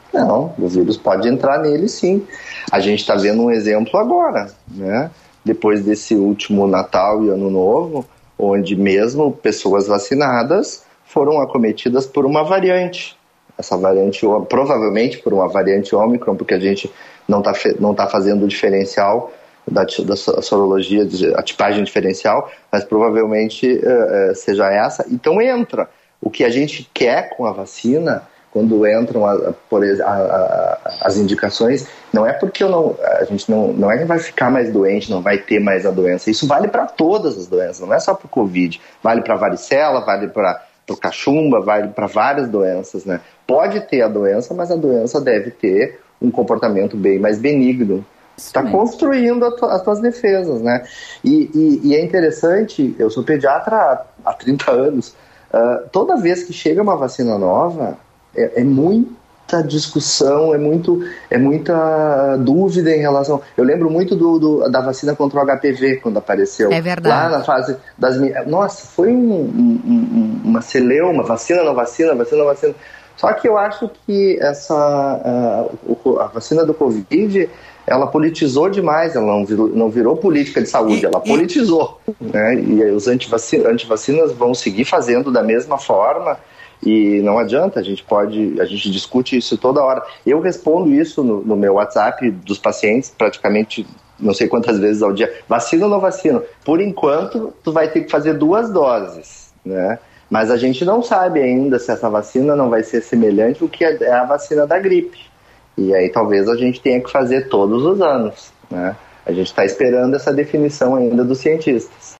Não, o vírus pode entrar nele sim. A gente está vendo um exemplo agora, né? Depois desse último Natal e Ano Novo, onde mesmo pessoas vacinadas foram acometidas por uma variante. Essa variante, provavelmente por uma variante Ômicron, porque a gente não tá fazendo o diferencial da sorologia, a tipagem diferencial, mas provavelmente seja essa. Então entra. O que a gente quer com a vacina, quando entram as indicações, não é porque a gente não é que vai ficar mais doente, não vai ter mais a doença. Isso vale para todas as doenças, não é só para o Covid. Vale para varicela, vale para cachumba, vale para várias doenças, né? Pode ter a doença, mas a doença deve ter um comportamento bem mais benigno. Está construindo as tuas defesas, né? E é interessante, eu sou pediatra há 30 anos, toda vez que chega uma vacina nova, é muita discussão, é muita dúvida em relação... Eu lembro muito da vacina contra o HPV, quando apareceu. É verdade. Lá na fase das... Nossa, foi uma celeuma, vacina, não vacina, vacina, não vacina. Só que eu acho que a vacina do Covid, ela politizou demais, ela não virou política de saúde, ela politizou. Né? E os antivacinas vão seguir fazendo da mesma forma, e não adianta, a gente discute isso toda hora. Eu respondo isso no meu WhatsApp dos pacientes, praticamente não sei quantas vezes ao dia: vacina ou não vacina? Por enquanto, tu vai ter que fazer 2 doses, né? Mas a gente não sabe ainda se essa vacina não vai ser semelhante ao que é a vacina da gripe. E aí talvez a gente tenha que fazer todos os anos, né? A gente está esperando essa definição ainda dos cientistas.